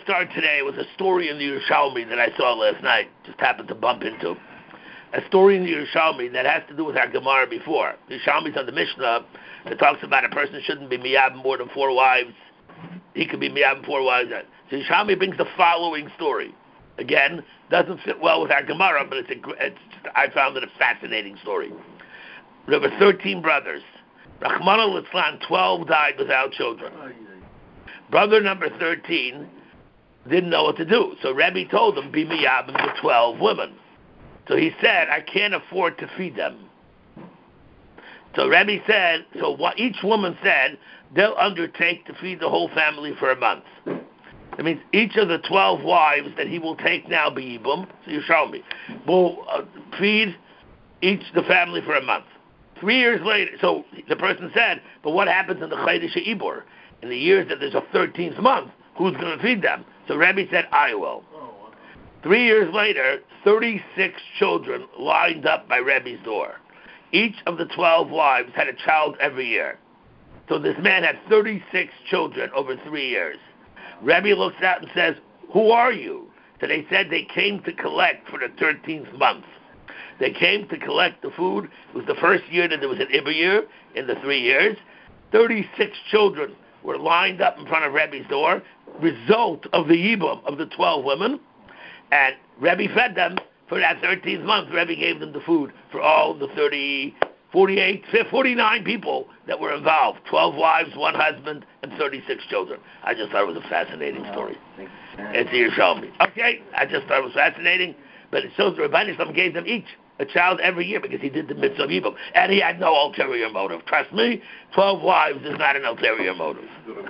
to start today with a story in the Yerushalmi that I saw last night, just happened to bump into. A story in the Yerushalmi that has to do with our Gemara before. The Yerushalmi's on the Mishnah that talks about a person shouldn't be miyab more than 4 wives. He could be miyab 4 wives. So Yerushalmi brings the following story. Again, doesn't fit well with our Gemara, but I found it a fascinating story. There were 13 brothers. Rahmana Litzlan, 12 died without children. Brother number 13 didn't know what to do. So Rebbe told him, be miyabim to 12 women. So he said, I can't afford to feed them. So Rebbe said, so what each woman said, they'll undertake to feed the whole family for a month. That means each of the 12 wives that he will take now, B'yibum, so you show me, will feed the family for a month. 3 years later, so the person said, but what happens in the Chodesh Ibor? In the years that there's a 13th month, who's going to feed them? So Rebbe said, I will. 3 years later, 36 children lined up by Rebbe's door. Each of the 12 wives had a child every year. So this man had 36 children over 3 years. Rebbe looks out and says, who are you? So they said they came to collect for the 13th month. They came to collect the food. It was the first year that there was an Iber year in the 3 years. 36 children were lined up in front of Rebbe's door, result of the Yibum of the 12 women, and Rebbe fed them for that 13th month. Rebbe gave them the food for all the 49 people that were involved. 12 wives, 1 husband, and 36 children. I just thought it was a fascinating story. It's the Yerushalmi. Okay, I just thought it was fascinating, but it shows the Rebbeinu Shalom gave them each a child every year because he did the mitzvah of Yibum. And he had no ulterior motive. Trust me, 12 wives is not an ulterior motive.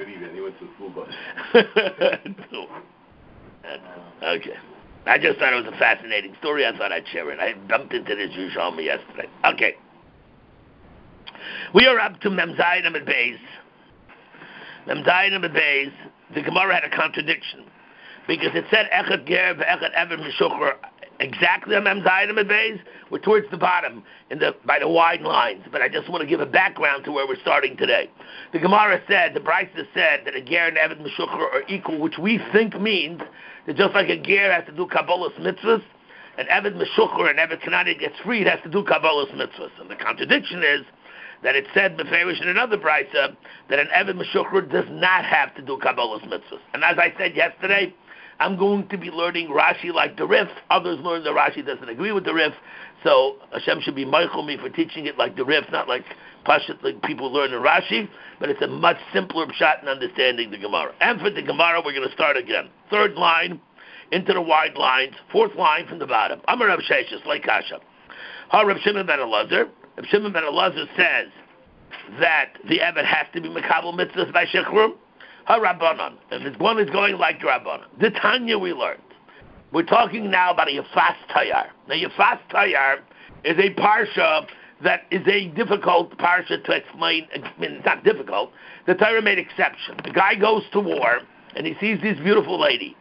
Okay. I just thought it was a fascinating story. I thought I'd share it. I bumped into this Yerushalmi yesterday. Okay. We are up to Mem Zayin Amud Beis. Mem Zayin Amud Beis, the Gemara had a contradiction. Because it said Echad Ger ve'Echad Eved Meshuchar exactly on Mem Zayin Amud Beis. We're towards the bottom by the wide lines. But I just want to give a background to where we're starting today. The Gemara said, the Brisa said that a Ger and Eved Meshuchar are equal, which we think means that just like a Ger has to do Kabbalah's mitzvahs, an Eved Meshuchar and Eved Kanani gets freed has to do Kabbalah's mitzvahs. And the contradiction is that it said Beferish in another Brisa that an Eved Meshuchar does not have to do Kabbalah's mitzvahs. And as I said yesterday, I'm going to be learning Rashi like the Rif. Others learn the Rashi doesn't agree with the Rif. So Hashem should be meichel me for teaching it like the Rif, not like Pashut, like people learn in Rashi. But it's a much simpler pshat in understanding the Gemara. And for the Gemara, we're going to start again. 3rd line into the wide lines. 4th line from the bottom. Amar Rav Sheshes, like Kasha. Ha Rav Shimon ben Elazar. Rav Shimon ben Elazar says that the Eved has to be Mekabel mitzvahs by Shechrum. Ha-Rabbanan, and this one is going like the Rabbanan. The Tanya we learned. We're talking now about a Yafas Tayar. Now, Yafas Tayar is a parsha that is a difficult parsha to explain. I mean, it's not difficult. The Torah made exception. The guy goes to war, and he sees this beautiful lady.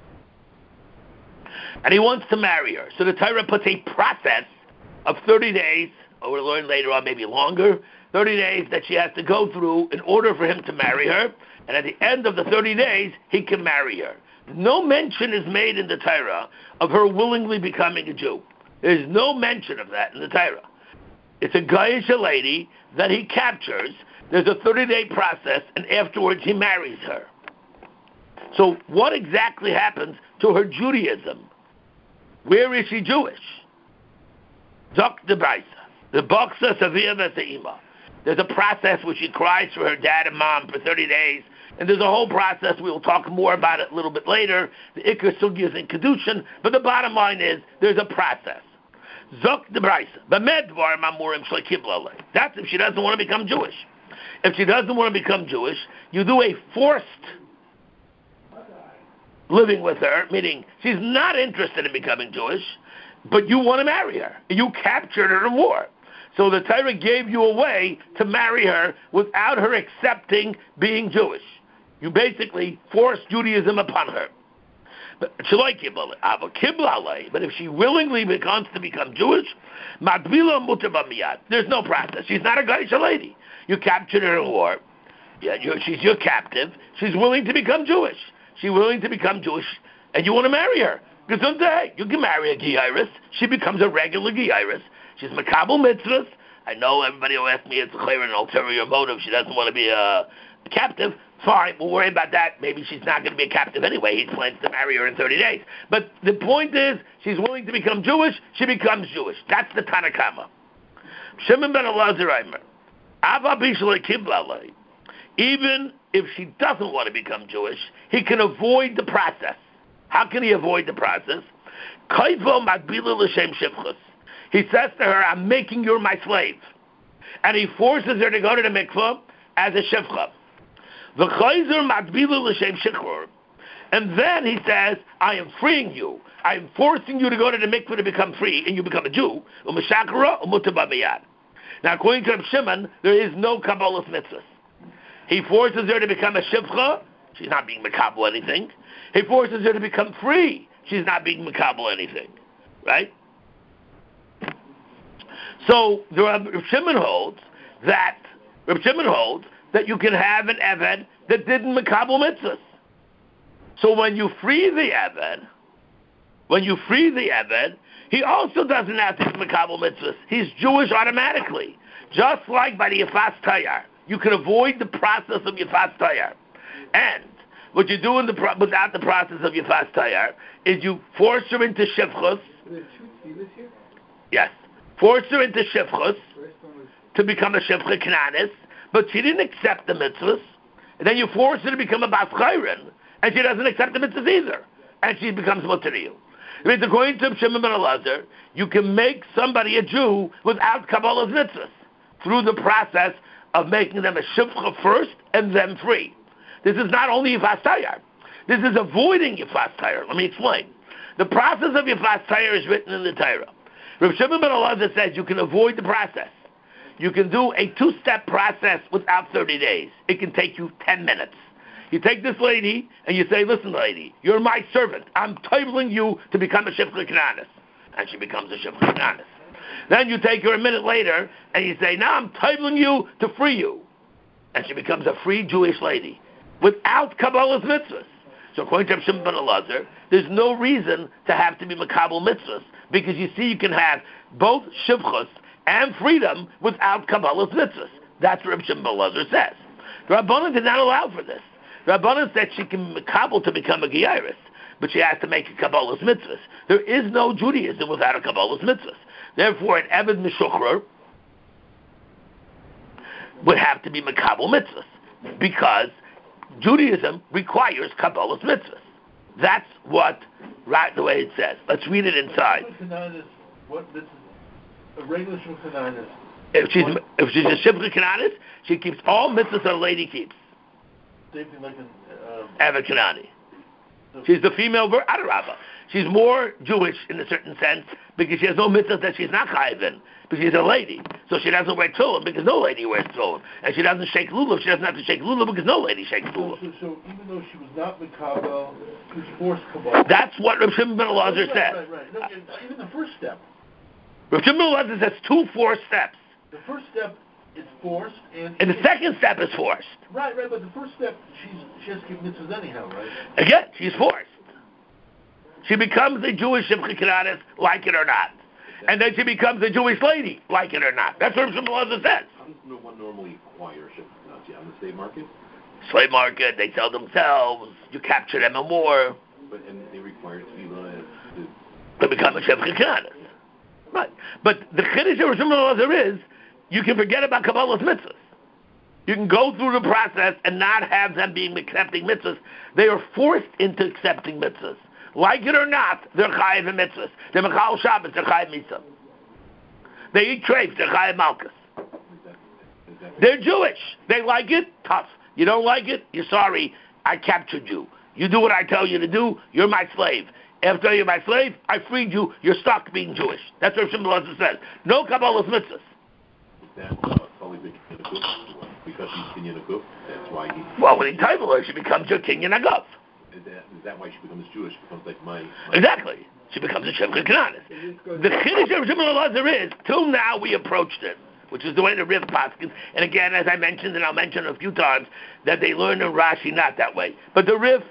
And he wants to marry her. So the Torah puts a process of 30 days, or we'll learn later on, maybe longer, 30 days that she has to go through in order for him to marry her. And at the end of the 30 days, he can marry her. No mention is made in the Torah of her willingly becoming a Jew. There's no mention of that in the Torah. It's a Goyish lady that he captures. There's a 30-day process, and afterwards he marries her. So what exactly happens to her Judaism? Where is she Jewish? Zok de Braisa. The Baksa Savia Veseima. There's a process where she cries for her dad and mom for 30 days. And there's a whole process. We will talk more about it a little bit later. The Iker Sugyas in Kedushin. But the bottom line is, there's a process. Zok de Braisa. B'medvar mamurim shlekiblale. That's if she doesn't want to become Jewish. If she doesn't want to become Jewish, you do a forced living with her, meaning she's not interested in becoming Jewish, but you want to marry her. You captured her in war. So the Torah gave you a way to marry her without her accepting being Jewish. You basically forced Judaism upon her. But if she willingly wants to become Jewish, there's no process. She's not a Geisha lady. You captured her in war. Yeah, she's your captive. She's willing to become Jewish. she's willing to become Jewish, and you want to marry her. Gesundheit. You can marry a Geiris. She becomes a regular Geiris. She's Makabel Mitzvahs. I know everybody will ask me it's clear an ulterior motive. She doesn't want to be a captive. Fine, we'll worry about that. Maybe she's not going to be a captive anyway. He plans to marry her in 30 days. But the point is, she's willing to become Jewish, she becomes Jewish. That's the Tanakama. Shimon ben Elazar Aimer. Even if she doesn't want to become Jewish, he can avoid the process. How can he avoid the process? He says to her, I'm making you my slave. And he forces her to go to the mikveh as a shivcha. And then he says, I am freeing you. I am forcing you to go to the mikveh to become free, and you become a Jew. Now, according to Reb Shimon, there is no Kabbalas mitzvahs. He forces her to become a shivcha. She's not being makabel anything. He forces her to become free. She's not being makabel anything. Right? So, Reb Shimon holds that you can have an Eved that didn't makabel mitzvahs. So when you free the Eved, he also doesn't have to be makabel mitzvahs. He's Jewish automatically. Just like by the Yifas Tayar. You can avoid the process of Yifas Tayar. And what you do without the process of Yifas Tayar is you force her into Shivchus. Yes. Force her into Shivchus to become a Shivcha Kananis, but she didn't accept the mitzvahs. And then you force her to become a Bas Chayrin, and she doesn't accept the mitzvahs either. And she becomes mutter to you. It means according to Shimon ben Elazar, you can make somebody a Jew without Kabbalah's mitzvahs, through the process of making them a Shivcha first and then free. This is not only Yifas Tayar. This is avoiding Yifas Tayar. Let me explain. The process of Yifas Tayar is written in the Torah. Rav Shimon ben Elazar says you can avoid the process. You can do a 2-step process without 30 days. It can take you 10 minutes. You take this lady and you say, listen, lady, you're my servant. I'm tabling you to become a Shivcha Kananis. And she becomes a Shivcha Kananis. Then you take her a minute later and you say, now I'm tabling you to free you. And she becomes a free Jewish lady without Kabbalah's mitzvahs. So according to Shimon ben Elazar, there's no reason to have to be makabel mitzvahs, because you see you can have both shivchus and freedom without Kabbalah's mitzvahs. That's what Shimon ben Elazar says. The Rabbanan did not allow for this. The Rabbanan said she can be makabel to become a Geiris, but she has to make a Kabbalah's mitzvahs. There is no Judaism without a Kabbalah's mitzvahs. Therefore, an Eved Meshuchrer would have to be makabel mitzvahs, because Judaism requires Kabbalah's mitzvahs. That's what, right the way it says. Let's read it inside. A regular Shivcha Kananis. If she's a Shivcha Kananis, she keeps all mitzvahs that a lady keeps. Same thing like an Eved Kanani. She's the female Adarabba. She's more Jewish in a certain sense because she has no mitzvahs that she's not chayiv in, because she's a lady. So she doesn't wear tefillin because no lady wears tefillin. And she doesn't shake lulav. She doesn't have to shake lulav because no lady shakes lulav. So even though she was not Mikabel, she was forced Kabbalah. That's what Rav Shimon ben Elazar said. Right. No, even the first step. Rav Shimon ben Elazar says 2 forced steps. The first step is forced, and the second step is forced. Right, but the first step, she has to keep mitzvahs anyhow, right? Again, she's forced. She becomes a Jewish Shivcha Kananis, like it or not. And then she becomes a Jewish lady, like it or not. That's what Rav Shimon ben Elazar says. How does one normally acquire Shivcha Kananis? On the slave market? Slave market, they sell themselves, you capture them and more. And they require tefillah to become a Shivcha Kananis. Right. But the Chiddush of Rav Shimon ben Elazar is, you can forget about Kabbalah's mitzvahs. You can go through the process and not have them being accepting mitzvahs. They are forced into accepting mitzvahs. Like it or not, they're chayiv in mitzvahs. They're mechal Shabbos, they're chayiv mitzvah. They eat treif, they're chayiv malchus. They're Jewish. They like it, tough. You don't like it, you're sorry, I captured you. You do what I tell you to do, you're my slave. After you're my slave, I freed you, you're stuck being Jewish. That's what Shimon ben Elazar says. No Kabbalah's mitzvahs. That Tully became a goof because he's Kinyan Aguf. That's why he. Well, when he title her, she becomes your Kinyan Aguf. Is that why she becomes Jewish? Becomes like my Exactly. She becomes a Shivcha Kananis. The Chiddush of Shimon ben Elazar is, till now we approached it, which is the way the Rif Paskins. And again, as I mentioned, and I'll mention a few times, that they learn in Rashi not that way. But the Rif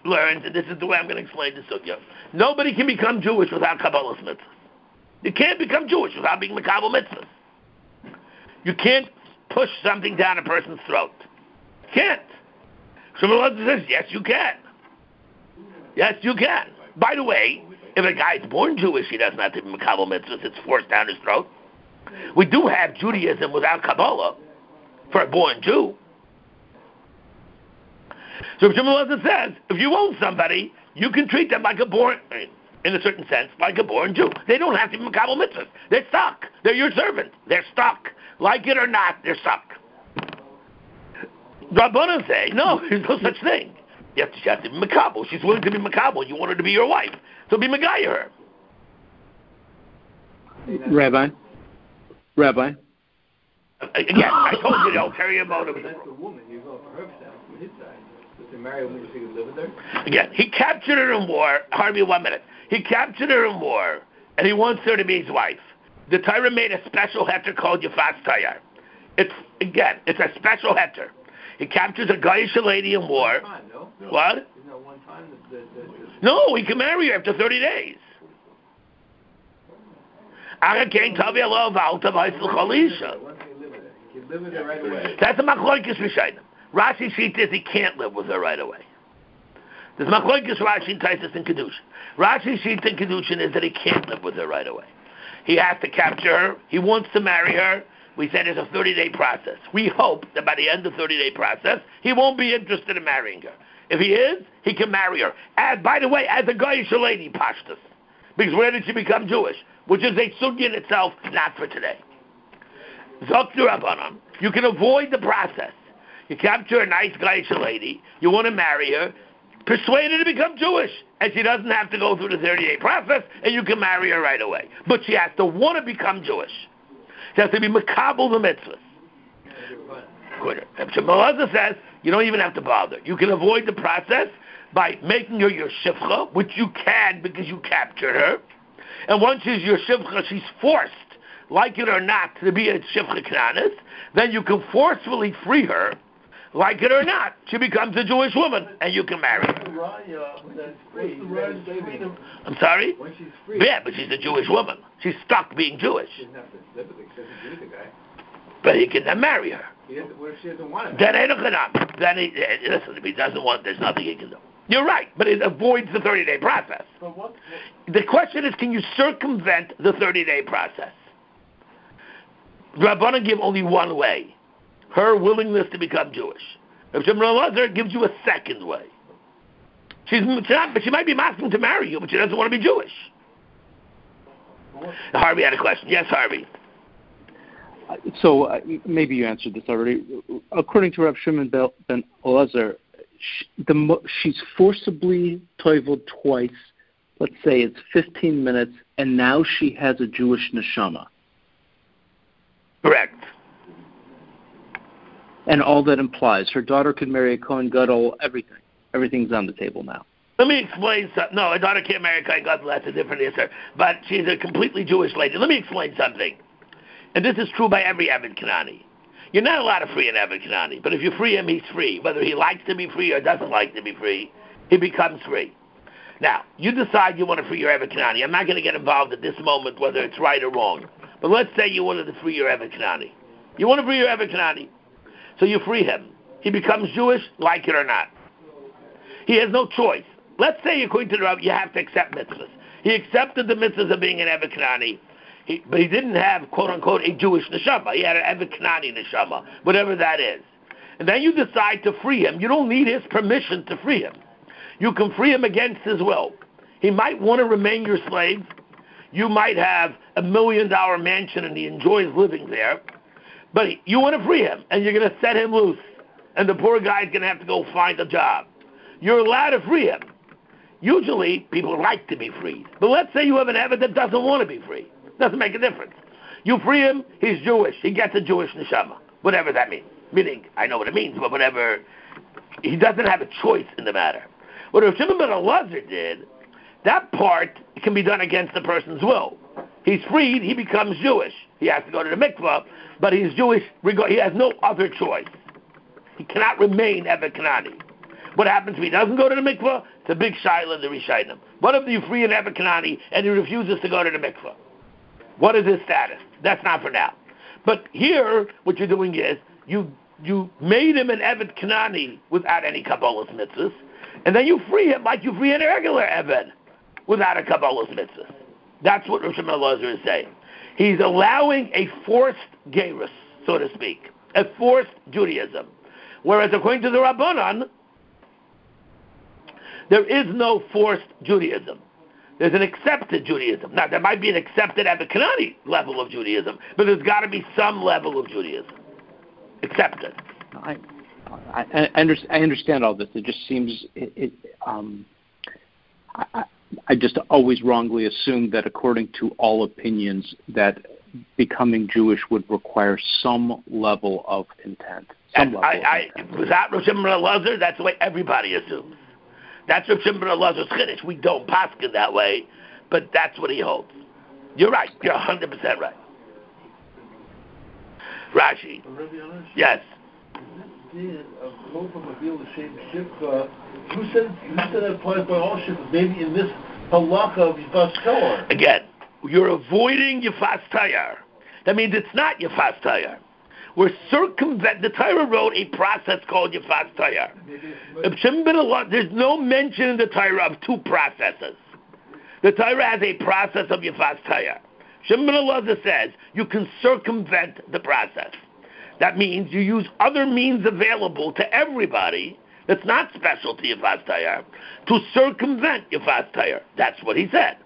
learns, and this is the way I'm going to explain the sugya. Nobody can become Jewish without Kabbalah's mitzvahs. You can't become Jewish without being Makabal mitzvahs. You can't push something down a person's throat. You can't. Shmuel says, yes, you can. Yes, you can. By the way, if a guy's born Jewish, he doesn't have to be Makabal mitzvahs. It's forced down his throat. We do have Judaism without Kabbalah for a born Jew. So Shmuel says, if you own somebody, you can treat them like a born, in a certain sense, like a born Jew. They don't have to be Makabal mitzvahs. They're stuck. They're your servant. They're stuck. Like it or not, they're stuck. Rabbanan say, no, there's no such thing. She has to be Makabal. She's willing to be Makabal. You want her to be your wife. So be Megaya her. Rabbi? Again, I told you the ulterior motive. That's the woman. You go for her side, from his side. To marry a woman so he could live with her? Again, he captured her in war. Harvey, 1 minute. He captured her in war, and he wants her to be his wife. The Torah made a special heter called Yafas Tayar. It's a special heter. He captures a Goyish lady in war. Time, no? What? Isn't that one time? No, he can marry her after 30 days. Once they live with her right away. That's a machlokes Rishonim. Rashi sheet is he can't live with her right away. There's machlokes Rashi and Taisus and Kedushin. Rashi sheet in Kedushin is that he can't live with her right away. He has to capture her. He wants to marry her. We said it's a 30-day process. We hope that by the end of the 30-day process, he won't be interested in marrying her. If he is, he can marry her. And by the way, as a Goyish lady, Pashtus. Because where did she become Jewish? Which is a sugya in itself, not for today. Zoktu Rabbanan. You can avoid the process. You capture a nice Goyish lady, you want to marry her, persuade her to become Jewish, and she doesn't have to go through the 30-day process, and you can marry her right away. But she has to want to become Jewish. She has to be makabel the mitzvahs. If Shmuel says, you don't even have to bother. You can avoid the process by making her your shifcha, which you can because you captured her. And once she's your shifcha, she's forced, like it or not, to be a shifcha knanis. Then you can forcefully free her, like it or not. She becomes a Jewish woman, and you can marry her. I'm sorry? When she's free. Yeah, but she's a Jewish woman. She's stuck being Jewish. She doesn't have to live with her. She doesn't agree with the guy. But he can then marry her. What if she doesn't want it? Then listen, if he doesn't want, there's nothing he can do. You're right, but it avoids the 30-day process. But what? The question is, can you circumvent the 30-day process? Rabbanan give only one way. Her willingness to become Jewish. If Shmuel Elazar gives you a second way. She might be asking to marry you, but she doesn't want to be Jewish. Harvey had a question. Yes, Harvey. So maybe you answered this already. According to Rav Shimon ben Elazar, she's forcibly toiveled twice. Let's say it's 15 minutes, and now she has a Jewish neshama. Correct. And all that implies her daughter could marry a Kohen Gadol. Everything's on the table now. Let me explain something. No, a daughter can't marry a Kohen Gadol. That's a different answer. But she's a completely Jewish lady. Let me explain something. And this is true by every Eved Kanani. You're not allowed to free an Eved Kanani, but if you free him, he's free. Whether he likes to be free or doesn't like to be free, he becomes free. Now, you decide you want to free your Eved Kanani. I'm not going to get involved at this moment whether it's right or wrong. But let's say you wanted to free your Eved Kanani. You want to free your Eved Kanani. So you free him. He becomes Jewish, like it or not. He has no choice. Let's say, according to the Rav, you have to accept mitzvahs. He accepted the mitzvahs of being an Eved Kanani. But he didn't have, quote-unquote, a Jewish neshama. He had an Eved Kanani neshama, whatever that is. And then you decide to free him. You don't need his permission to free him. You can free him against his will. He might want to remain your slave. You might have $1 million mansion and he enjoys living there. But you want to free him, and you're going to set him loose. And the poor guy's going to have to go find a job. You're allowed to free him. Usually, people like to be freed. But let's say you have an Eved that doesn't want to be free. Doesn't make a difference. You free him, he's Jewish. He gets a Jewish neshama. Whatever that means. Meaning, I know what it means, but whatever. He doesn't have a choice in the matter. What Rav Shimon ben Elazar did, that part can be done against the person's will. He's freed, he becomes Jewish. He has to go to the mikvah, but he's Jewish. He has no other choice. He cannot remain Eved Kanani. What happens if he doesn't go to the mikveh? It's a big shaila in the Rishonim. What if you free an Evet Kanani and he refuses to go to the mikveh? What is his status? That's not for now. But here, what you're doing is, you made him an Evet Kanani without any Kabbalah's mitzvahs, and then you free him like you free a regular Evet without a Kabbalah's mitzvahs. That's what Rosh Hashanah is saying. He's allowing a forced gerus, so to speak, a forced Judaism. Whereas according to the Rabbanan, there is no forced Judaism. There's an accepted Judaism. Now, there might be an accepted Evet Kanani level of Judaism, but there's got to be some level of Judaism. Accepted. I understand all this. It just seems I just always wrongly assumed that according to all opinions that becoming Jewish would require some level of intent. Without Rosh Hashanah, that's the way everybody assumes. That's Rav Shimon ben Elazar's chiddush. We don't paskin that way, but that's what he holds. You're right. You're 100% right. Rashi. Yes. Who said that applies by all shifts? Maybe in this halacha of Yifas Tayar. Again, you're avoiding Yifas Tayar. That means it's not Yifas Tayar. We're the Torah wrote a process called Yifas Tayar. There's no mention in the Torah of two processes. The Torah has a process of Yifas Tayar. Shimon ben Elazar says you can circumvent the process. That means you use other means available to everybody that's not special to Yifas Tayar to circumvent Yifas Tayar. That's what he said.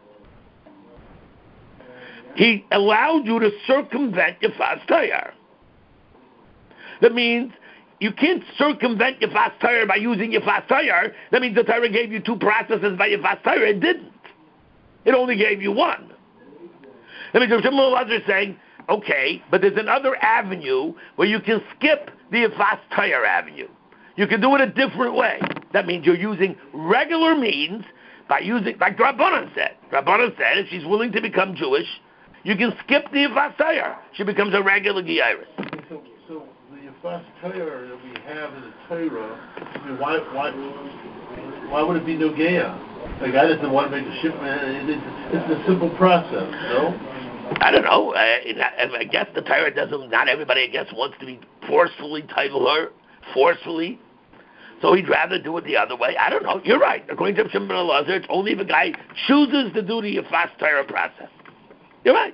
He allowed you to circumvent Yifas Tayar. That means you can't circumvent Yifas Tayar by using Yifas Tayar. That means the Torah gave you two processes by Yifas Tayar. It didn't. It only gave you one. That means Shimon ben Elazar is saying, okay, but there's another avenue where you can skip the Yifas Tayar avenue. You can do it a different way. That means you're using regular means by using, like Rabbanan said. Rabbanan said if she's willing to become Jewish, you can skip the Yifas Tayar. She becomes a regular Geiris. So the Yifas Tayar that we have in the Torah, I mean, why would it be no Geya? The guy doesn't want to make a shipment. It's a simple process, no? I don't know. I guess the Torah doesn't. Not everybody, I guess, wants to be forcefully title her forcefully. So he'd rather do it the other way. I don't know. You're right. According to Shimon ben Elazar, it's only if a guy chooses to do the Yifas Tayar process. You're right.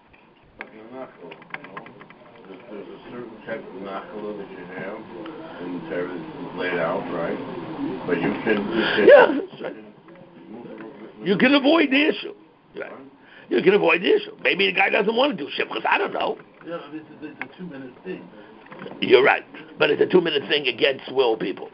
There's a certain type of nachala that you have, and the Torah is laid out, right? But you can that's right. You can avoid the issue. Right. You can avoid the issue. Maybe the guy doesn't want to do shivchus. I don't know. Yeah, it's a 2-minute thing. You're right. But it's a 2-minute thing against will people.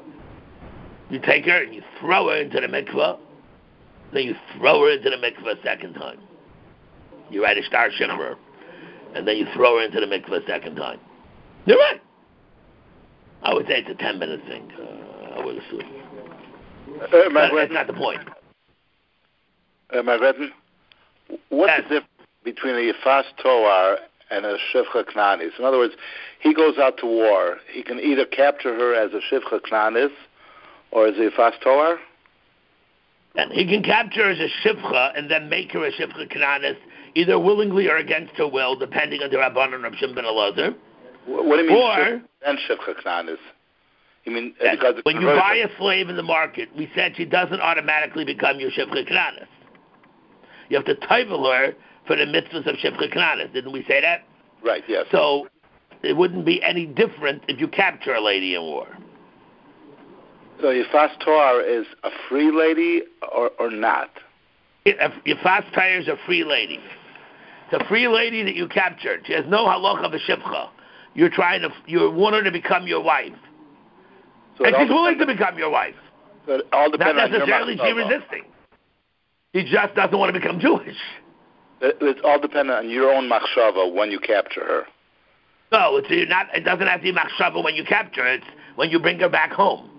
You take her and you throw her into the mikveh, then you throw her into the mikveh a second time. You write a star shimmer, and then you throw her into the mikveh a second time. You're right. I would say it's a 10-minute thing. I would assume. That's not the point. Margaret, what's the difference between a Yifas Tayar and a Shivcha Knanis? In other words, he goes out to war. He can either capture her as a Shivcha Knanis or as a Yifas Tayar? And he can capture her as a Shivcha and then make her a Shivcha Knanis, either willingly or against her will, depending on the Rabbanan of Shimon ben Elazar. What do you mean Shivcha Knanis? You mean because when you buy a slave in the market, we said she doesn't automatically become your Shivcha Knanis. You have to title her for the mitzvahs of Shivcha Knanis. Didn't we say that? Right, yes. So it wouldn't be any different if you capture a lady in war. So Yifas Tayar is a free lady or not? Yifas Tayar is a free lady. It's a free lady that you captured. She has no halacha of a shivcha. You want her to become your wife. So and she's willing to become your wife. So it all depends not necessarily she's resisting. He just doesn't want to become Jewish. It's all dependent on your own machshava when you capture her. No, it doesn't have to be machshava when you capture her. It's when you bring her back home.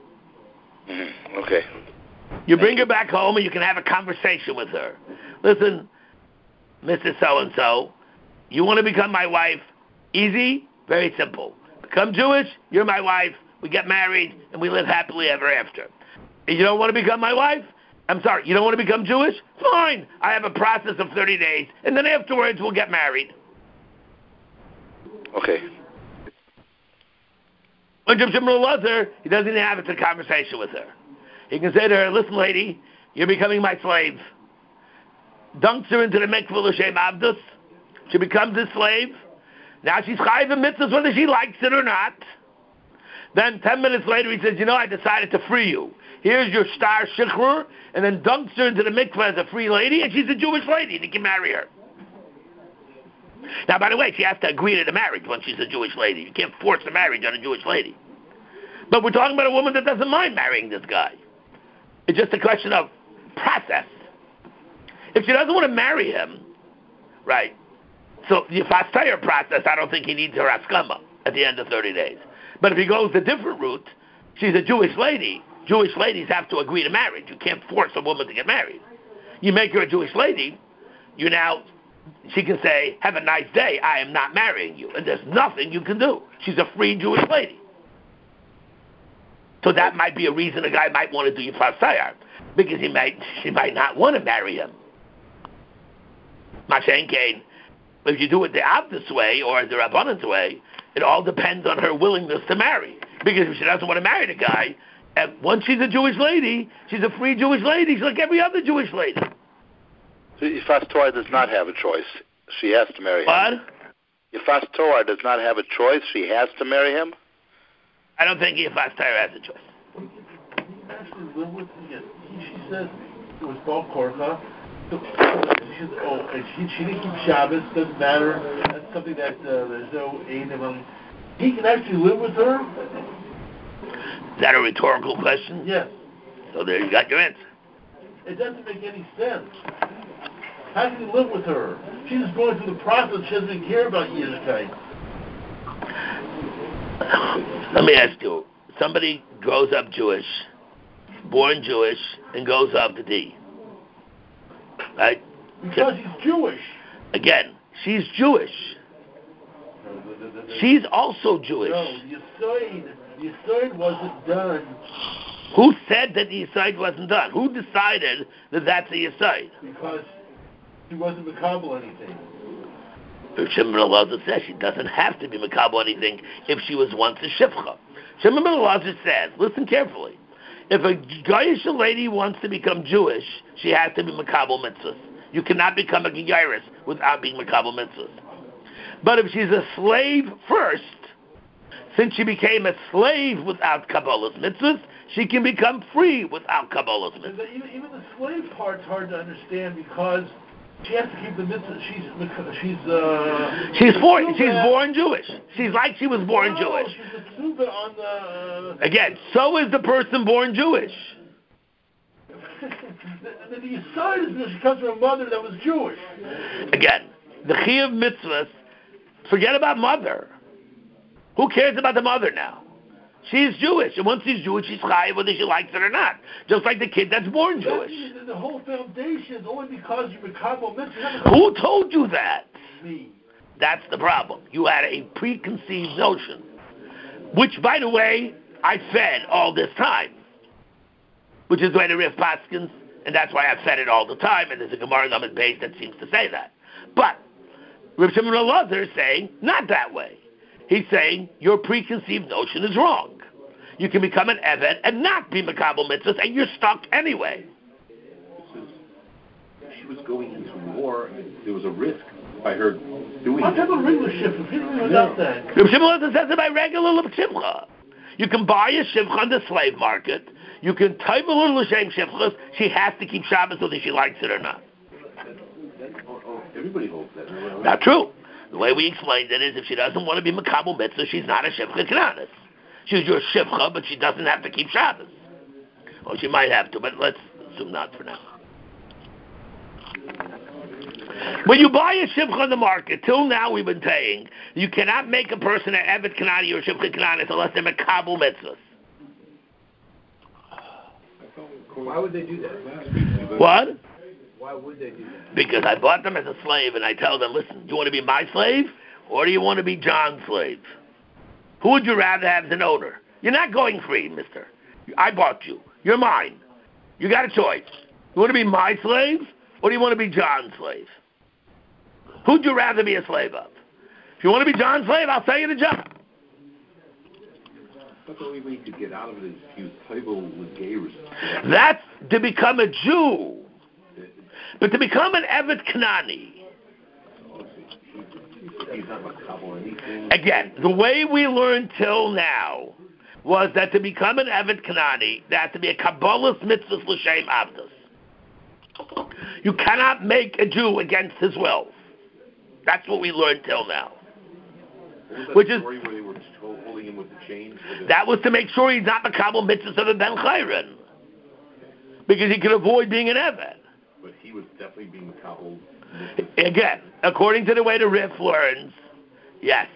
Mm-hmm. Okay. You bring her back home and you can have a conversation with her. Listen, Mrs. So-and-so, you want to become my wife? Easy, very simple. Become Jewish, you're my wife, we get married, and we live happily ever after. If you don't want to become my wife, I'm sorry, you don't want to become Jewish? Fine. I have a process of 30 days, and then afterwards we'll get married. Okay. When Reb Shimon Elazar, he doesn't even have a conversation with her. He can say to her, listen, lady, you're becoming my slave. Dunks her into the mikveh l'shem avdus. She becomes his slave. Now she's chayiv mitzvahs whether she likes it or not. Then 10 minutes later he says, I decided to free you. Here's your star shichrur, and then dunks her into the mikveh as a free lady, and she's a Jewish lady, and you can marry her. Now, by the way, she has to agree to the marriage when she's a Jewish lady. You can't force a marriage on a Jewish lady. But we're talking about a woman that doesn't mind marrying this guy. It's just a question of process. If she doesn't want to marry him, right, so the Yifas Torah process, I don't think he needs her askama at the end of 30 days. But if he goes the different route, she's a Jewish lady. Jewish ladies have to agree to marriage. You can't force a woman to get married. You make her a Jewish lady, she can say, have a nice day, I am not marrying you. And there's nothing you can do. She's a free Jewish lady. So that might be a reason a guy might want to do Yifas Torah, because she might not want to marry him. Mashen Kain, if you do it the opposite way, or the Rabbanan's way, it all depends on her willingness to marry. Because if she doesn't want to marry the guy, and once she's a Jewish lady, she's a free Jewish lady, she's like every other Jewish lady. So Yifas Torah does not have a choice. She has to marry him. What? Yifas Torah does not have a choice. She has to marry him? I don't think Yifas Torah has a choice. Actually, live with she says it was Baal Korcha. She didn't keep Shabbos. Doesn't matter. That's something that there's no aid among. He can actually live with her. Is that a rhetorical question? Yes. So there you got your answer. It doesn't make any sense. How can you live with her? She's just going through the process. She doesn't care about Yiddishkeit. Let me ask you. Somebody grows up Jewish, born Jewish, and goes up to D. Right? Because he's Jewish. Again, she's Jewish. She's also Jewish. No, the Yesod wasn't done. Who said that the Yesod wasn't done? Who decided that that's a Yesod? Because she wasn't Makabel anything. Shimon Elazar says she doesn't have to be Makabel anything if she was once a Shifcha. Shimon Elazar says, listen carefully, if a Goyish lady wants to become Jewish, she has to be Makabel mitzvahs. You cannot become a Geiris without being Makabel mitzvahs. But if she's a slave first, since she became a slave without Kabbalah's mitzvahs, she can become free without Kabbalah's mitzvahs. Even the slave part's hard to understand because she has to keep the mitzvah. She's born Jewish. She's like she was born Jewish. She's a tzuba on the. Again, so is the person born Jewish. The Yesod is because she comes from a mother that was Jewish. Again, the Chiyuv mitzvahs. Forget about mother. Who cares about the mother now? She's Jewish, and once she's Jewish, she's chayiv whether she likes it or not. Just like the kid that's born Jewish. The whole foundation is only because you're Makabel mitzvah. Who told you that? Me. That's the problem. You had a preconceived notion, which, by the way, I fed all this time, which is the way the Rif Paskins, and that's why I've fed it all the time, and there's a Gemara Lamed Beis that seems to say that. But Reb Shimon Elazar is saying, not that way. He's saying, your preconceived notion is wrong. You can become an Eved and not be Makabel mitzvahs, and you're stuck anyway. She was going into war. There was a risk by her doing What type of regular shivcha? Without that. Reb Shimon Elazar says it by regular shivcha. You can buy a shivcha on the slave market. You can type a little l'shem shivchas. She has to keep Shabbos whether she likes it or not. Everybody holds that. Not true. The way we explained it is if she doesn't want to be Makabel mitzvah, she's not a shivcha knanis. She's your shivcha, but she doesn't have to keep Shabbos. Well, she might have to, but let's assume not for now. When you buy a shivcha on the market, till now we've been saying, you cannot make a person an Evet Kanani or a shivcha knanis unless they're Makabel mitzvahs. Why would they do that? What? Why would they do that? Because I bought them as a slave, and I tell them, listen, do you want to be my slave, or do you want to be John's slave? Who would you rather have as an owner? You're not going free, mister. I bought you. You're mine. You got a choice. You want to be my slave, or do you want to be John's slave? Who'd you rather be a slave of? If you want to be John's slave, I'll sell you to John. But the only way to get out of it is to use Tevel with Geirus. That's to become a Jew. But to become an Evet Kanani, again, the way we learned till now was that to become an Evet Kanani, there has to be a Kabbalah's mitzvahs l'shem avdus. You cannot make a Jew against his will. That's what we learned till now. Which is where they were holding him with the chains? That was to make sure he's not Makabel mitzvahs of a Ben Chayrin, because he could avoid being an Evet. But he was definitely being Makabel. Again, according to the way the Rif learns, yes.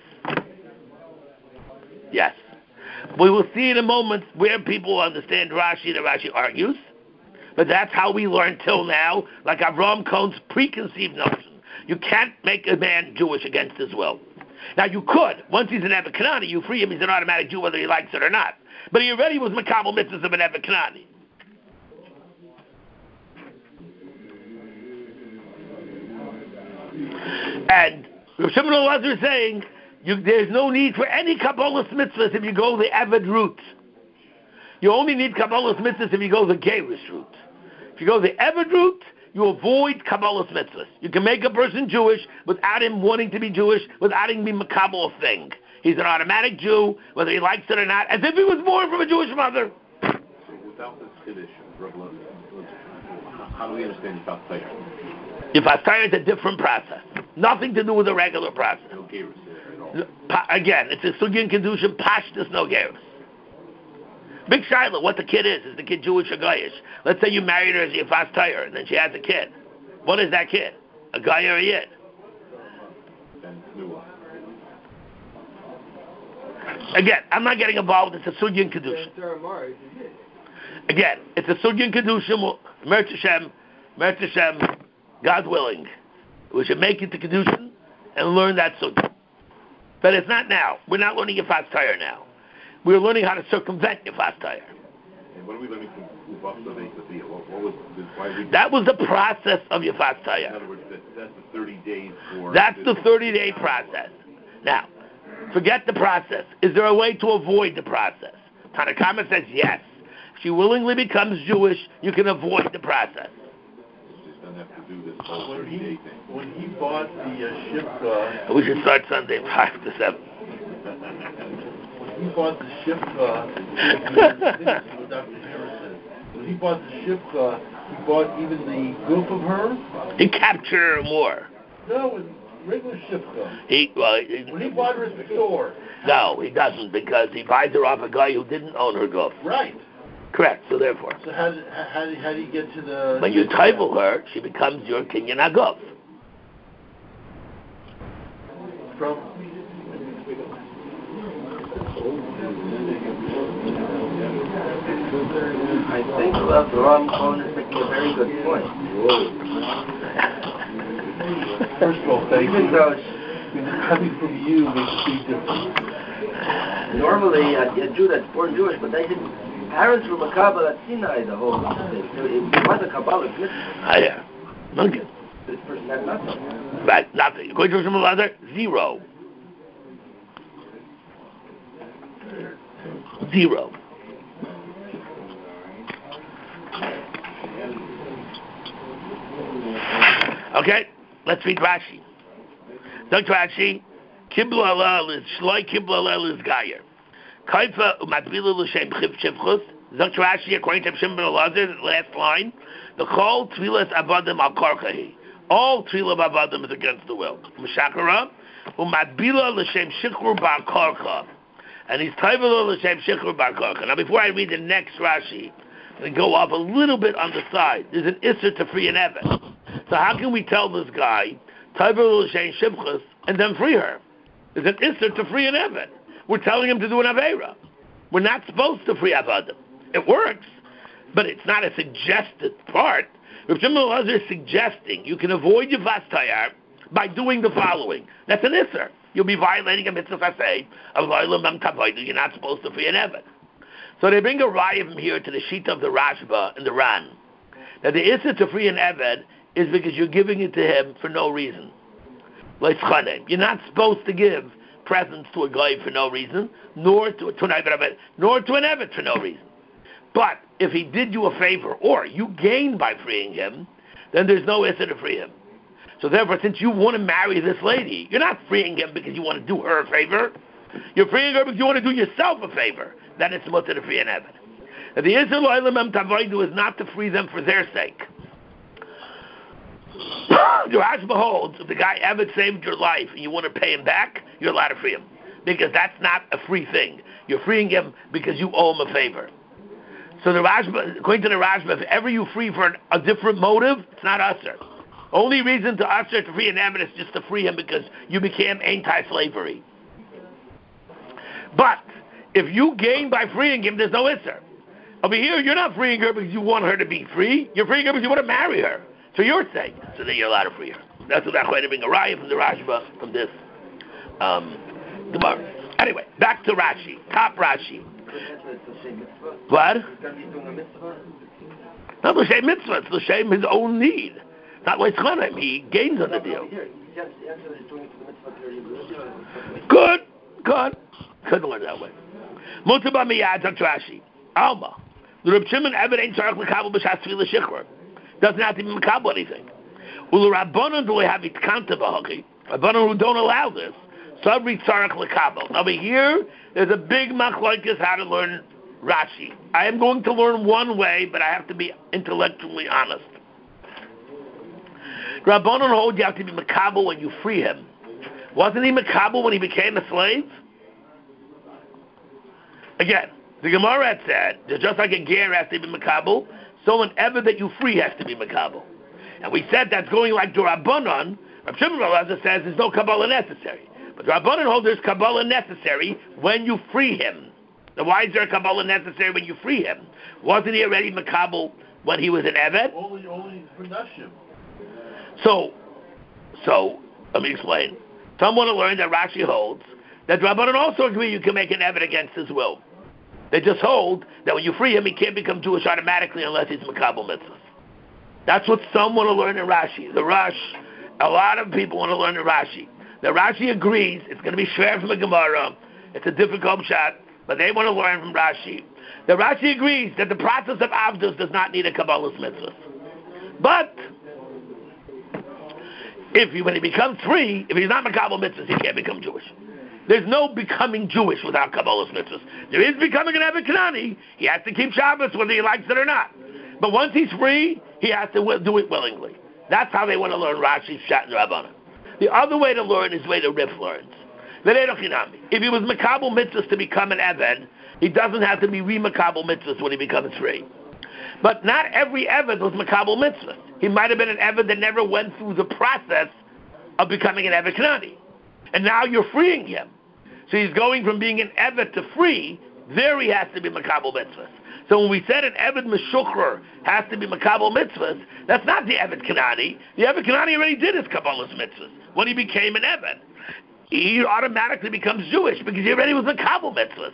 Yes. We will see in a moment where people understand Rashi that Rashi argues, but that's how we learn till now, like Avraham Cohen's preconceived notion. You can't make a man Jewish against his will. Now you could. Once he's an Evet Kanani, you free him, he's an automatic Jew whether he likes it or not. But he already was Makabel mitzvahs of an Evet Kanani. And Rav Shimon Elazar is saying, there's no need for any Kabbalah's mitzvahs if you go the Eved route. You only need Kabbalah's mitzvahs if you go the Geirus route. If you go the Eved route, you avoid Kabbalah's mitzvahs. You can make a person Jewish without him wanting to be Jewish, without him being Makabel a thing. He's an automatic Jew, whether he likes it or not, as if he was born from a Jewish mother. So without this Kiddush, how do we understand Yifas Tayar? Yifas Tayar is a different process. Nothing to do with a regular process. No Geirus there at all. Again, it's a Sugyan Kedushin, Pashtus, no Geirus. Big Shiloh, what the kid is the kid Jewish or Goyish? Let's say you married her as Yifas Tayar, and then she has a kid. What is that kid? A Goy or a Yid? Again, I'm not getting involved. It's a Sugyan Kedushin. Again, it's a Sugyan Kedushin, Mertzeshem, God willing. We should make it to Kedushin and learn that Sugyan. But it's not now. We're not learning Yifas Tayar now. We're learning how to circumvent Yifas Tayar. And what are we learning from Uvaf Saveh? That was the process of Yifas Tayar. In other words, that's the 30 days for... That's the 30-day process. Now, forget the process. Is there a way to avoid the process? Tanakama says yes. If she willingly becomes Jewish, you can avoid the process. She doesn't have to do this whole 30-day thing. When he bought the Shipka... We should start Sunday 5 to 7. He bought the Shipka, Dr. Harrison. When he bought the Shipka, he bought even the goof of her? He captured her more. No, with regular Shipka. When he bought her at the store. No, he doesn't, because he buys her off a guy who didn't own her goof. Right. Correct, so therefore. So how do you get to the... When you Tevel her, she becomes your Kinyan HaGuf. From... I think the Ram Cohen is making a very good point. First of all, thank Even you. though Coming from you makes a big difference. normally a Jew that's born Jewish, but they didn't. Parents were Makabel at Sinai the whole thing. It was a Kabbalah mitzvah. Yeah. Okay. This person had nothing. Right, nothing. According to some other, 0. 0. Okay, let's read Rashi. Dr. Rashi, Kibla Alal is Shloi Kibla Alal is Gayer. Kaifa Umatbila L'Shem Shivchus. Dr. Rashi, according to Shimon ben Elazar, last line, the Chol Tvilas Abadim Al Karchahi. All Tvilah Abadim is against the will. Meshakara Umatbila L'Shem Shikur Bar Karcha. And he's Taivala L'Shem Shikur Bar Karcha. Now, before I read the next Rashi, and go off a little bit on the side. There's an Isser to free an Evet. So how can we tell this guy, Taivala L'Shem Shivchus, and then free her? There's an Isser to free an Evet. We're telling him to do an Aveira. We're not supposed to free Avadim. It works, but it's not a suggested part. Rav Shimon Elazar is suggesting you can avoid your Yifas Tayar by doing the following. That's an Isser. You'll be violating a mitzvah say of Lo'ilam Mem Tavodu. You're not supposed to free an Evet. So they bring a raya from here to the sheet of the Rashba and the Ran. That the issa to free an Eved is because you're giving it to him for no reason. Like you're not supposed to give presents to a guy for no reason, nor to an Eved for no reason. But if he did you a favor, or you gain by freeing him, then there's no issa to free him. So therefore, since you want to marry this lady, you're not freeing him because you want to do her a favor. You're freeing her because you want to do yourself a favor. Then it's mutter to free an Eved. And the issa lo'ilamem tavoidu is not to free them for their sake. The Rashba holds, if the guy Eved saved your life and you want to pay him back, you're allowed to free him. Because that's not a free thing. You're freeing him because you owe him a favor. So the Rashba, according to the Rashba, if ever you free for a different motive, it's not usher. Only reason to usher to free an Eved is just to free him because you became anti-slavery. But if you gain by freeing him, there's no isser. Over here, you're not freeing her because you want her to be free. You're freeing her because you want to marry her. For your sake. So then you're allowed to free her. That's what I'm bring a raya from the Rashba from this Gemara. Anyway, back to Rashi. Top Rashi. What? Not l'shem mitzvah. It's l'shem his own need. Not l'shem. He gains on the deal. Good. Couldn't learn that way. Mutabah miyad on Rashi. Alma. The Reb Shimon Eved ain't tzarich l'kabel b'shas tefillah shichur. Doesn't have to be makabel anything. Ulu Rabbanon do we have it kanta b'hoki. Rabbanon who don't allow this. Sabri tzarich l'kabel. Over here, there's a big machlokes how to learn Rashi. I am going to learn one way, but I have to be intellectually honest. Rabbanon hold you have to be makabel when you free him. Wasn't he makabel when he became a slave? Again, the Gemara had said that just like a ger has to be makabel, so an Eved that you free has to be makabel. And we said that's going like the Rabbanon. Rav Shimon says there's no Kabbalah necessary. But the Rabbanon holds there's Kabbalah necessary when you free him. Now why is there a Kabbalah necessary when you free him? Wasn't he already makabel when he was an Eved? Only production. So, let me explain. Someone to learn that Rashi holds that Rabbanon also agree you can make an Eved against his will. They just hold that when you free him, he can't become Jewish automatically unless he's makabel mitzvahs. That's what some want to learn in Rashi. The Rosh, a lot of people want to learn in Rashi. The Rashi agrees it's going to be shver from the Gemara. It's a difficult shot, but they want to learn from Rashi. The Rashi agrees that the process of Avdus does not need a Kabbalah's mitzvahs. But when he becomes free, if he's not makabel mitzvahs, he can't become Jewish. There's no becoming Jewish without Kabbalah's mitzvahs. There is becoming an Eved Kanani. He has to keep Shabbos whether he likes it or not. But once he's free, he has to do it willingly. That's how they want to learn Rashi's Shat and Rabbanan. The other way to learn is the way the Rif learns. If he was makabel mitzvahs to become an Eved, he doesn't have to be re-makabel mitzvahs when he becomes free. But not every Eved was makabel mitzvahs. He might have been an Eved that never went through the process of becoming an Eved Kanani. And now you're freeing him. So he's going from being an Eved to free. There he has to be makabel mitzvahs. So when we said an Eved Meshukher has to be makabel mitzvahs, that's not the Eved Kanani. The Eved Kanani already did his Kabbalah's mitzvahs when he became an Eved. He automatically becomes Jewish because he already was makabel mitzvahs.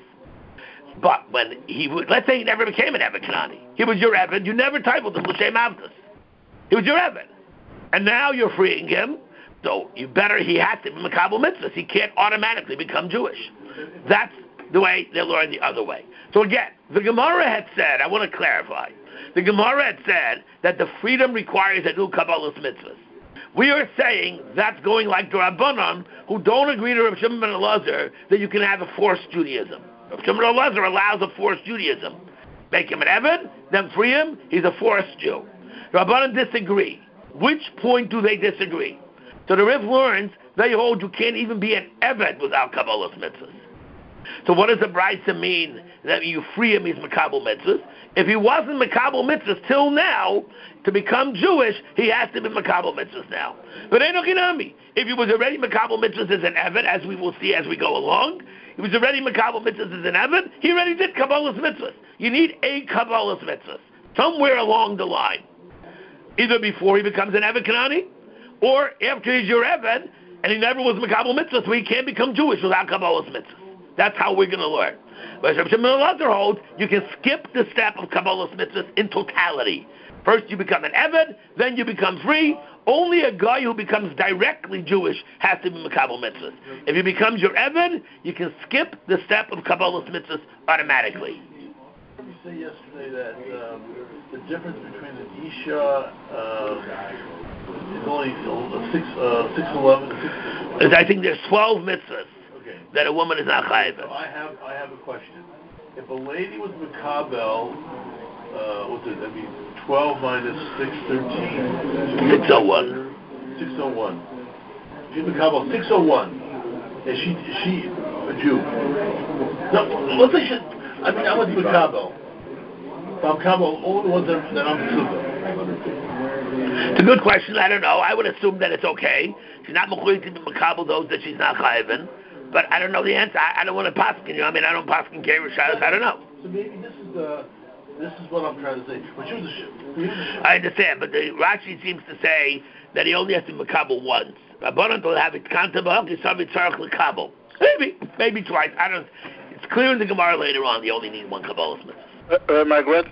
But when let's say he never became an Eved Kanani. He was your Eved. You never titled him L'Shem Avdus. He was your Eved. And now you're freeing him. So he has to be makabel mitzvahs. He can't automatically become Jewish. That's the way they learn the other way. So again, the Gemara had said, I want to clarify, the Gemara had said that the freedom requires a new Kabbalah's mitzvahs. We are saying that's going like the Rabbanon, who don't agree to Rav Shimon ben Elazar that you can have a forced Judaism. Rav Shimon ben Elazar allows a forced Judaism. Make him an Eved, then free him, he's a forced Jew. The Rabbanon disagree. Which point do they disagree? So the Rif learns, they hold you can't even be an Eved without Kabbalah's mitzvahs. So what does the Braisa mean that you free him, he's makabel mitzvahs? If he wasn't makabel mitzvahs till now, to become Jewish, he has to be makabel mitzvahs now. But Enokinami, if he was already makabel mitzvahs as an Eved, as we will see as we go along, he was already makabel mitzvahs as an Eved, he already did Kabbalah's mitzvahs. You need a Kabbalah's mitzvahs, somewhere along the line. Either before he becomes an Eved Kanani, or after he's your Eved, and he never was makabel mitzvahs, so he can't become Jewish without Kabbalah's mitzvahs. That's how we're going to learn. Whereas Rabbi Shimon ben Elazar holds you can skip the step of Kabbalah's mitzvahs in totality. First you become an Eved, then you become free. Only a guy who becomes directly Jewish has to be Makabal mitzvahs. If he becomes your Eved, you can skip the step of Kabbalah's mitzvahs automatically. You say yesterday that the difference between an Isha is only 6'11". I think there's 12 mitzvahs that a woman is not chayiv. So I have a question. If a lady was Makabel, what's it? I mean, 12 minus 613. 601. 601. She's Makabel 601. Is she a Jew? No, let's say she. I mean, I was Makabel. If I'm Makabel, all the ones that I'm Suba. It's a good question. I don't know. I would assume that it's okay. She's not mechuyev to be Makabel those that she's not chayiv. But I don't know the answer. I don't want to paskin you. I mean, I don't paskin Kerushas. I don't know. So maybe this is what I'm trying to say. But I understand, but the Rashi seems to say that he only has to makabel once. Rabbanan will have it kantabah, Yisavi tzarich lekabel. Maybe twice. I don't. It's clear in the Gemara later on. You only need one kabbalah mitzvah. Margaret,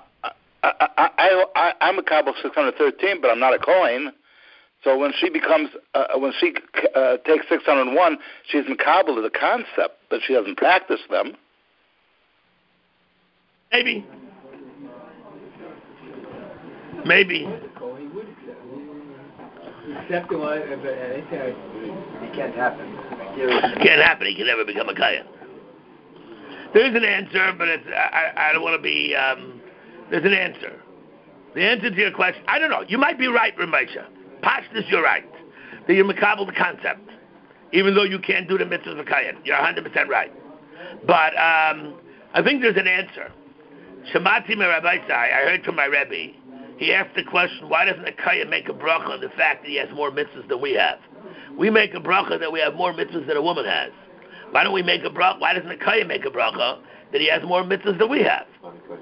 I'm a Kabbalah 613, but I'm not a Kohen. So when she becomes, takes 601, she's Makabel to the concept, but she doesn't practice them. Maybe. It can't happen. Can't happen. He can never become a Kayan. There is an answer, but it's, I don't want to be. There's an answer. The answer to your question, I don't know. You might be right, Ramesha. Pashtus, you're right. That you're makabel the concept, even though you can't do the mitzvahs of Kayan. You're 100% right. But I think there's an answer. Shamati me Rabbi Sai, I heard from my Rebbe. He asked the question, why doesn't a Kayan make a bracha on the fact that he has more mitzvahs than we have? We make a bracha that we have more mitzvahs than a woman has. Why don't we make a bracha? Why doesn't a Kayan make a bracha that he has more mitzvahs than we have?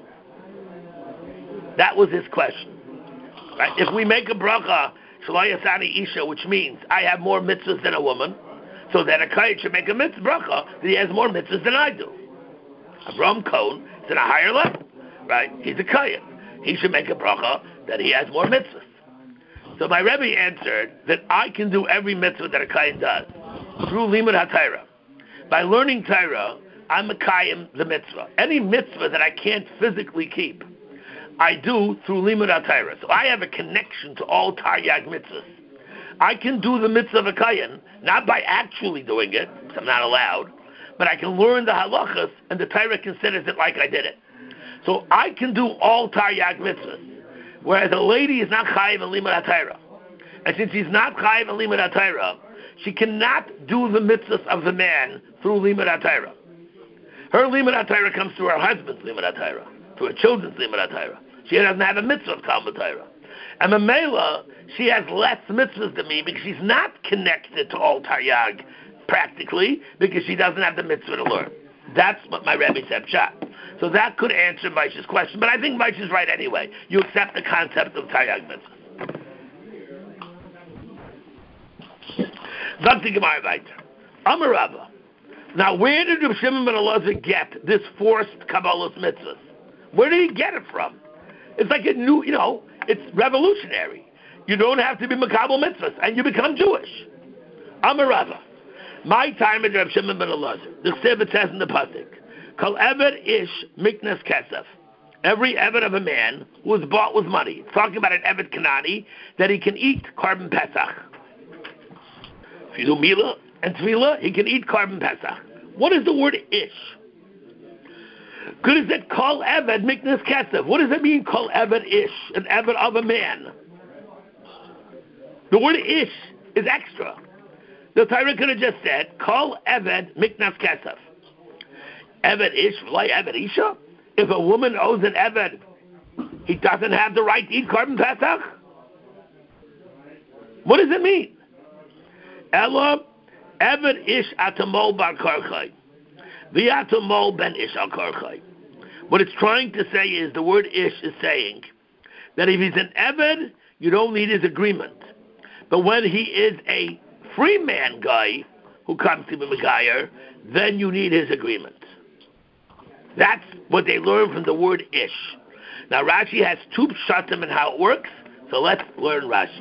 That was his question. Right? If we make a bracha, Shalayasani Isha, which means I have more mitzvahs than a woman, so that a Kayan should make a mitzvah bracha that he has more mitzvahs than I do. Avram Cohen is in a higher level, right? He's a Kayan. He should make a bracha that he has more mitzvahs. So my Rebbe answered that I can do every mitzvah that a Kayan does through Limud HaTorah. By learning Torah, I'm a Kayan the mitzvah. Any mitzvah that I can't physically keep, I do through Limud HaTorah. So I have a connection to all Taryag mitzvahs. I can do the mitzvah of a Kayan, not by actually doing it, because I'm not allowed, but I can learn the halachas, and the Torah considers it like I did it. So I can do all Taryag mitzvahs, whereas a lady is not chayiv in Limud HaTorah. And since she's not chayiv in Limud HaTorah, she cannot do the mitzvahs of the man through Limud HaTorah. Her Limud HaTorah comes through her husband's Limud HaTorah, through her children's Limud HaTorah. She doesn't have a mitzvah of Talmud Torah. And Mamela, she has less mitzvahs than me because she's not connected to all Taryag practically, because she doesn't have the mitzvah to learn. That's what my Rebbe said, Pshat. So that could answer Maisha's question, but I think Maisha's right anyway. You accept the concept of Taryag mitzvahs. Zakti Gemara weiter. Amar Rava. Now, where did Reb Shimon ben Elazar get this forced Kabbalah's mitzvahs? Where did he get it from? It's like a new, it's revolutionary. You don't have to be Makabel mitzvahs, and you become Jewish. Amar Rava. My time at Reb Shimon ben Elazar. The Chsev says in the pasuk, Kol Eved Ish Miknas Kesef. Every Eved of a man who was bought with money. It's talking about an Eved Kanani that he can eat Korban Pesach. If you do Milah and Tefillah, he can eat Korban Pesach. What is the word Ish? Good as it Kol Eved Miknas Kesef. What does it mean, Kol Eved Ish? An Eved of a man. The word Ish is extra. The Torah could have just said, Kol Eved Miknas Kesef. Eved Ish, like Eved Isha? If a woman owes an Eved, he doesn't have the right to eat Korban Pesach? What does it mean? Ella, Eved Ish Atamol Bar Karchai. V'Atamol Ben Ish Al Karchai. What it's trying to say is, the word Ish is saying that if he's an Eved, you don't need his agreement. But when he is a free man guy who comes to be Megayer, then you need his agreement. That's what they learn from the word ish. Now Rashi has two pshatim and how it works, so let's learn Rashi.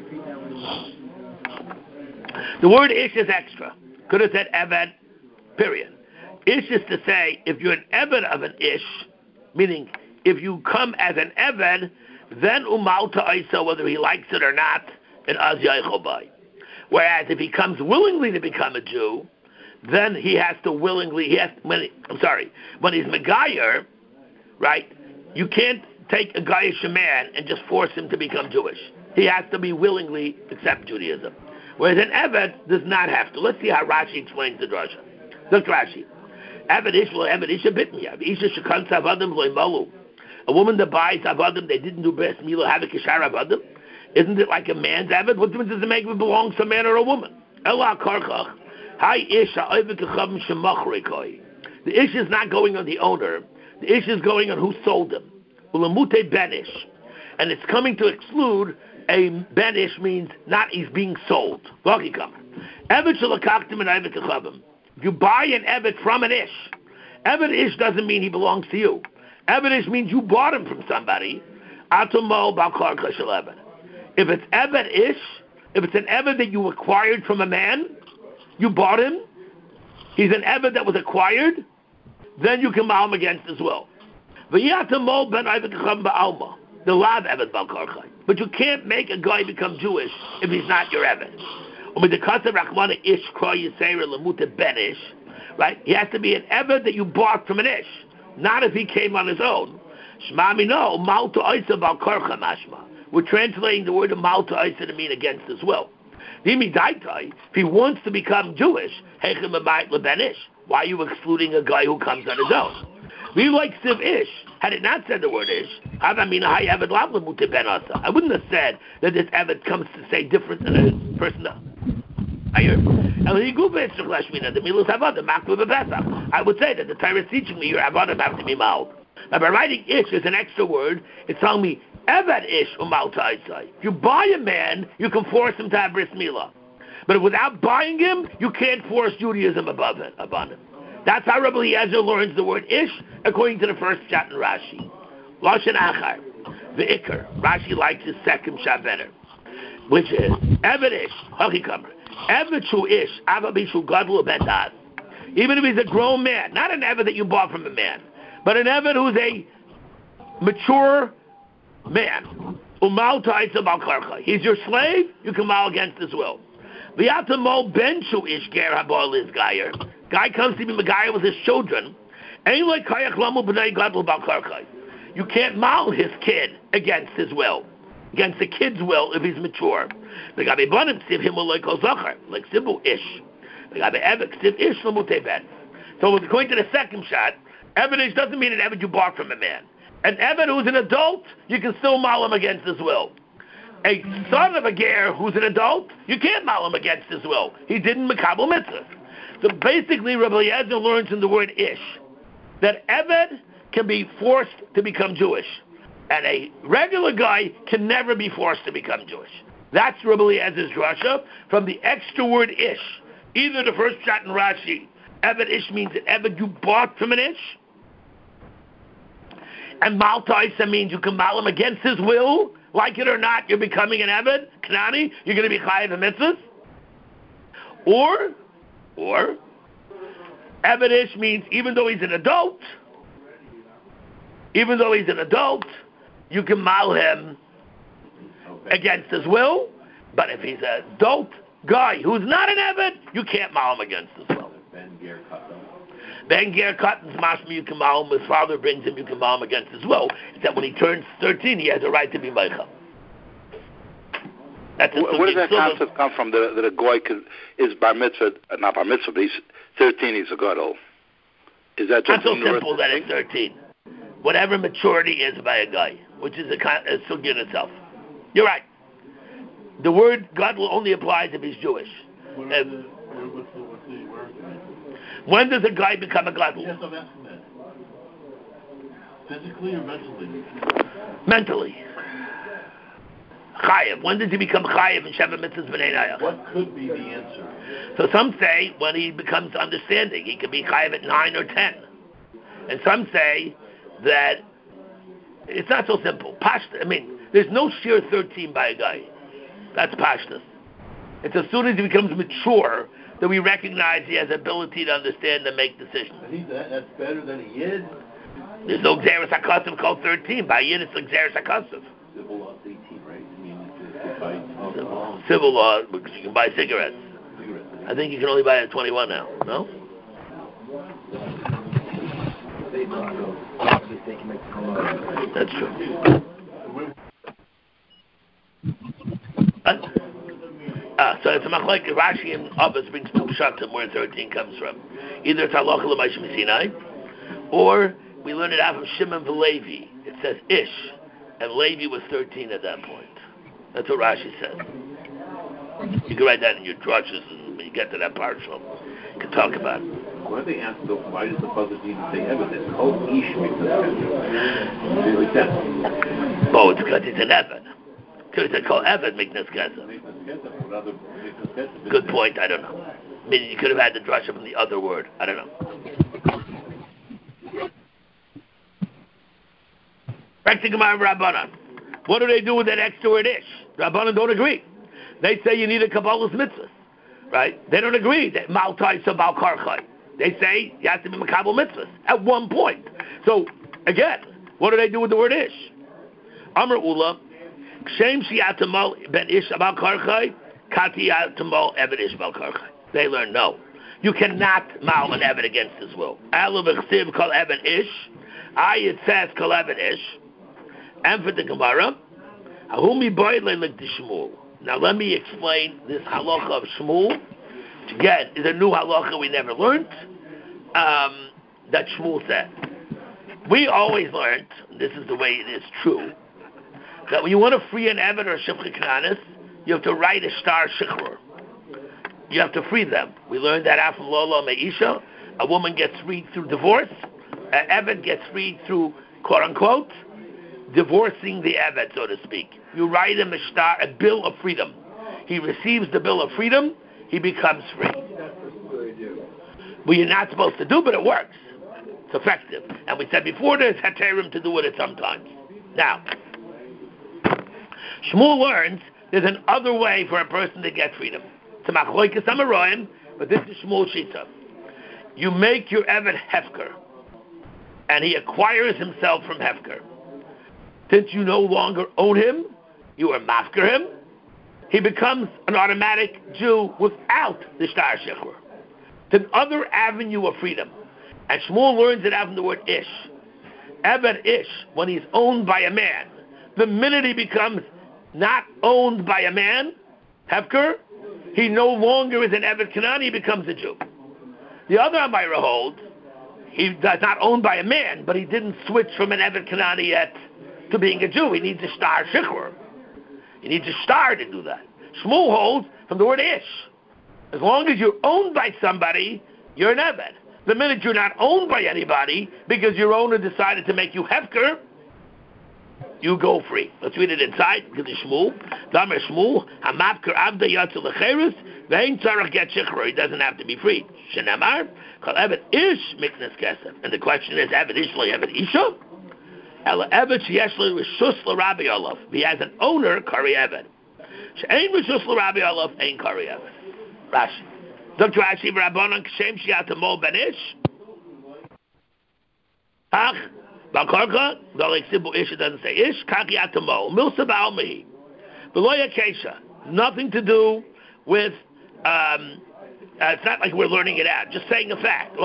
The word ish is extra. Could have said eved, period. Ish is to say, if you're an eved of an ish, meaning if you come as an eved, then umal ta'isa, whether he likes it or not, and az yaichobai. Whereas if he comes willingly to become a Jew, then he has to willingly, when he's Megayer, right, you can't take a Gayish man and just force him to become Jewish. He has to be willingly accept Judaism. Whereas an Eved does not have to. Let's see how Rashi explains the drasha. Look, Rashi. Eved ish lo Eved isha bitmiya. Isha shekans avadim lo imalu. A woman that buys avadim, they didn't do bris mila, have a kishar avadim. Isn't it like a man's Eved? What difference does it make if it belongs to a man or a woman? Ela karchach. Hi ish ha'ovet kachavim shemachre koi. The ish is not going on the owner. The ish is going on who sold him. Ulamute benish. And it's coming to exclude a benish means not he's being sold. Eved shalakachtim and eved kachavim. If you buy an Eved from an ish, Eved ish doesn't mean he belongs to you. Eved ish means you bought him from somebody. Atomo b'kar kashel Eved. If it's Eved ish, if it's an Eved that you acquired from a man, you bought him, he's an Eved that was acquired, then you can mal him against as well. V'yatamol ben Eved kachavim ba'alma. The lav Eved b'karchai. But you can't make a guy become Jewish if he's not your Eved. Right? He has to be an Eved that you bought from an ish, not if he came on his own. We're translating the word of malta isa to mean against as well. If he wants to become Jewish, why are you excluding a guy who comes on his own? We like Siv Ish. Had it not said the word Ish, I wouldn't have said that this Eved comes to say different than a person. I would say that the Torah is teaching me your avodah have to be mild. Now by writing Ish as an extra word, it's telling me Eved Ish umal ta'isai. If you buy a man, you can force him to have bris milah. But without buying him, you can't force Judaism upon him. That's how Rabbi Eliezer learns the word ish, according to the first shot in Rashi. Lashon achar, the ikar. Rashi likes his second shot better, which is Eved ish, hakikamer. Eved shu ish, avabi shu gadol ben das. Even if he's a grown man, not an Eved that you bought from a man, but an Eved who's a mature man. Umal ta'itza bal karcha. He's your slave, you can mal against as well. V'yatamo ben shu ish ger habal is gayer. Guy comes to be Megaya with his children. You can't mal his kid against his will, against the kid's will if he's mature. Like Sibu Ish. So according to the second shot, Eved Ish doesn't mean an Eved you bought from a man. An Eved who's an adult, you can still mal him against his will. A son of a ger who's an adult, you can't mal him against his will. He didn't makabel mitzvah. So basically, Rabbi Eliezer learns in the word ish that Eved can be forced to become Jewish, and a regular guy can never be forced to become Jewish. That's Rabbi Eliezer's drasha from the extra word ish. Either the first shot in Rashi, Eved ish means that Eved you bought from an ish, and Malta Isa means you can mal him against his will, like it or not, you're becoming an Eved, Knani, you're going to be chayav the mitzvahs, or Eved ish means even though he's an adult, you can mal him against his will. But if he's an adult guy who's not an Eved, you can't mal him against his will. Ben Ger Cotton's mashma, you can mal him. His father brings him, you can mal him against his will. It's that when he turns 13, he has a right to be meichel. Where does that concept come from? That a goy is bar mitzvah, not bar mitzvah, but he's 13, he's a gadol. Is that just not so simple that it's 13? Whatever maturity is by a guy, which is a sugya in itself. You're right. The word gadol only applies if he's Jewish. When does a guy become a gadol? Yes, I'm asking that. Physically or mentally? Mentally. Chayev. When does he become chayev in Sheva Mitzvahs B'nai Nayach? What could be the answer? So some say when he becomes understanding, he could be chayev at 9 or 10. And some say that it's not so simple. There's no sheer 13 by a guy. That's pashtus. It's as soon as he becomes mature that we recognize he has ability to understand and make decisions. That's better than a yid? There's no Xeris HaKasav called 13. By yid, it's like Xeris HaKasav. Civil law is 18, right? I mean, to buy alcohol. Civil law, because you can buy cigarettes. I think you can only buy it at 21 now, no? That's true. So it's a machlek. Rashi and Abbas brings two pshatim where 13 comes from. Either it's halacha l'maisha Sinai, or we learn it out from Shimon v'Levi. It says Ish, and Levi was 13 at that point. That's what Rashi says. You can write that in your drushes, and when you get to that part, so you can talk about it. Why do they ask though? Why does the pasuk need to say evidence? Kol ish makes sense. Oh, it's because it's an Evan. Could have said call Evan Miknas Kesef. Good point. I don't know. I mean, you could have had the drasha from the other word. I don't know. Back to Gemara Rabbanan. What do they do with that extra word ish? Rabbanan don't agree. They say you need a Kabbalah's mitzvah, right? They don't agree that Maltai Sabal Karchai. They say you have to be Makabal mitzvahs at one point. So again, what do they do with the word ish? Amr Ula. Kshem shiatamal ben ish abal karchai, kati yatamal eben ish abal karchai. They learn no. You cannot mal an eben against his will. Alav echsiv kol eben ish. It says kol eben ish. And for the Gemara, ahumi boyle like the Shmuel. Now let me explain this halacha of Shmuel. Which again is a new halacha we never learned. That Shmuel said. We always learned, this is the way it is true, that when you want to free an Eved or Shifcha Knanis, you have to write a star Shichrur. You have to free them. We learned that out from Lola Meisha. A woman gets freed through divorce. An Eved gets freed through, quote-unquote, divorcing the Eved, so to speak. You write him a bill of freedom. He receives the bill of freedom, he becomes free. Well, you're not supposed to do, but it works. It's effective. And we said before there's heterim to do with it sometimes. Now, Shmuel learns there's an other way for a person to get freedom. It's a machloikas amaroim, but this is Shmuel Shita. You make your Eved Hefker, and he acquires himself from Hefker. Since you no longer own him, you are mafker him, he becomes an automatic Jew without the Shtar Shechur. It's an other avenue of freedom. And Shmuel learns it out from the word Ish. Eved Ish, when he's owned by a man, the minute he becomes not owned by a man, Hefker, he no longer is an Eved Kanani, he becomes a Jew. The other Amayra holds, he's not owned by a man, but he didn't switch from an Eved Kanani yet to being a Jew. He needs a star Shechur. He needs a star to do that. Shmuel holds from the word Ish. As long as you're owned by somebody, you're an Eved. The minute you're not owned by anybody, because your owner decided to make you Hefker, you go free. Let's read it inside. Because it's Shmuel. Damer Shmuel, Hamapker Abda Yatzel Lecheres, Vein Tzarach Get Shechur. He doesn't have to be freed. Shenamar, Kol Eved Ish Miknas Kesef. And the question is, Eved Ish lo Eved Isha? Ela Eved Sheyesh lo Rishus l'Rabbi Olav. He has an owner, Kari Eved. She'ein Rishus l'Rabbi Olav, Ein Kari Eved. Rashi. Dr. Rashi Rabbanan Kshem Shiatamol Ben Ish. Ach, Balkarka, Dalik Sibu Ish, it doesn't say Ish, Kaki Atamol, Milsa Ba'almihi. Beloya Kesha, nothing to do with, it's not like we're learning it out, just saying a fact.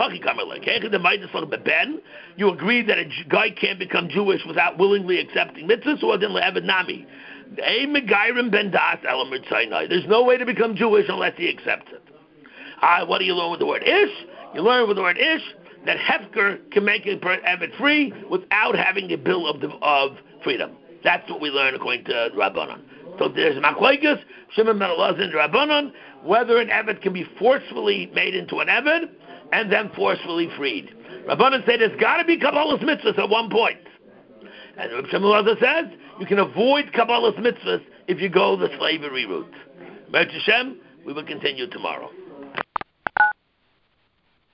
You agree that a guy can't become Jewish without willingly accepting mitzvahs, or then le'evad nami. There's no way to become Jewish unless he accepts it. What do you learn with the word Ish? You learn with the word Ish that Hefker can make a Eved free without having a bill of freedom. That's what we learn according to Rabbanan. So there's Machlokes, Shimon ben Elazar and Rabbanan, whether an Eved can be forcefully made into an Eved and then forcefully freed. Rabbanan said there's got to be Kabbalah's mitzvahs at one point. And Rabbi Shimon ben Elazar says you can avoid Kabbalah's mitzvahs if you go the slavery route. Mer Hashem, we will continue tomorrow.